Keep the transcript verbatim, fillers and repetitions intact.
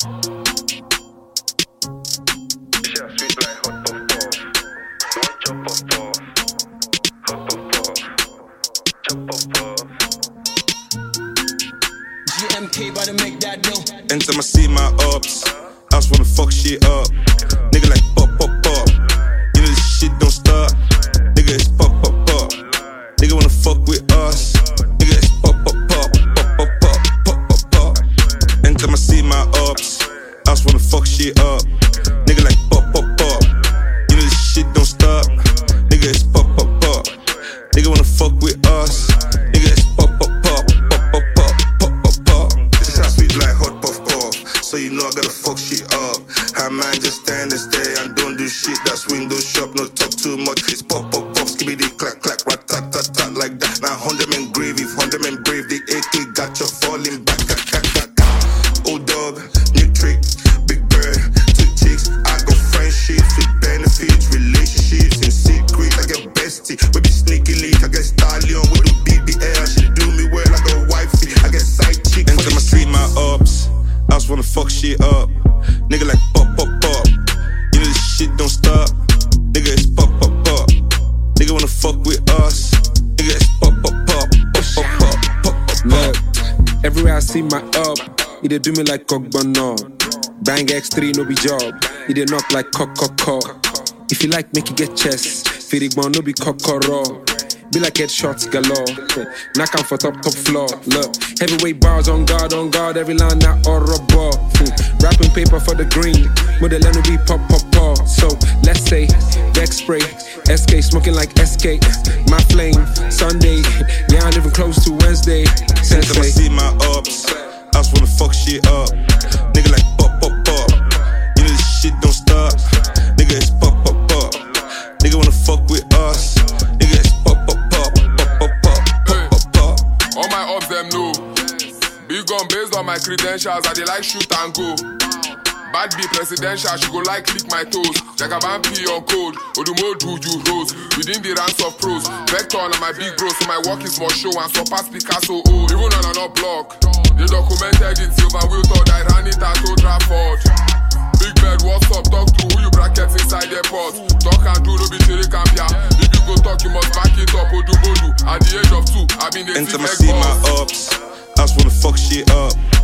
Anytime I see my ups, I just wanna fuck shit up. Nigga like pop, pop, pop. You know this shit don't stop. Nigga it's pop, pop, pop. Nigga wanna fuck with us. Nigga it's pop, pop, pop, pop, pop, pop, pop, pop, pop. Anytime I see my ups, I just wanna fuck shit up. Nigga like pop, pop, pop. You know this shit don't stop. Nigga it's pop, pop, pop. Nigga wanna fuck with us. Nigga it's pop, pop, pop, pop, pop, pop, pop, pop, pop. This is how I speak like hot puff puff. So you know I gotta fuck shit up. How man just stand and stay and don't do shit. That's window shop, no talk too much. It's pop, pop, pop, skibbity, clack, clack, rat, tat, tat, tat, like that. Now hundred men grave, if hundred men brave, the A K got you falling back, cat, cat, cat, cat. Old dog, new trick, big bird, two chicks. I got friendships with benefits, relationships in secret. I get bestie, we be sneaky leak. I get stallion with the B B L. She do me well, I got wifey. I get side chick. Anytime I see my ups, I just wanna fuck shit up. Nigga like pop, pop, pop. You know this shit don't stop. Nigga it's pop, pop, pop. Nigga wanna fuck with us. Nigga it's pop, pop, pop, pop, pop, pop, pop, pop. Look, everywhere I see my up, he dey do me like Kogbano. Bang X three, no be job. He dey knock like cock, cock, cock. If you like, make you get chest. Firigban, no be kokoro. Be like headshots galore. Knock on for top, top floor. Look, heavyweight bars on guard, on guard. Every line that or rubber. Wrapping paper for the green. Model no be pop, pop, pop. So let's say Vex spray. S K smoking like S K. My flame, Sunday. Yeah, I'm living close to Wednesday. Anytime I see my ups, I just wanna fuck shit up. Nigga like pop, pop, pop. You know this shit don't stop. Nigga it's pop, pop, pop. Nigga wanna fuck with us. Nigga it's pop, pop, pop, pop, pop, pop, pop, pop, pop. All my ups them know. Big gun based on my credentials, I dey like shoot and go. Bad be presidential, she go like click my toes. Jagaban P on code, Odumo do you rose. Within the ranks of pros, Vector and my big bro, so my work is more show and surpass Picasso. Oh, even on an up block, they documented it. Silver Will thought I ran it at Old Trafford. Big Bird, what's up? Talk to who you brackets inside the airport. Talk and do, no be Tere Campia. If you go talk, you must back it up. Odumodu, at the age of two, I've been the Anytime I see my ups, I just wanna fuck shit up.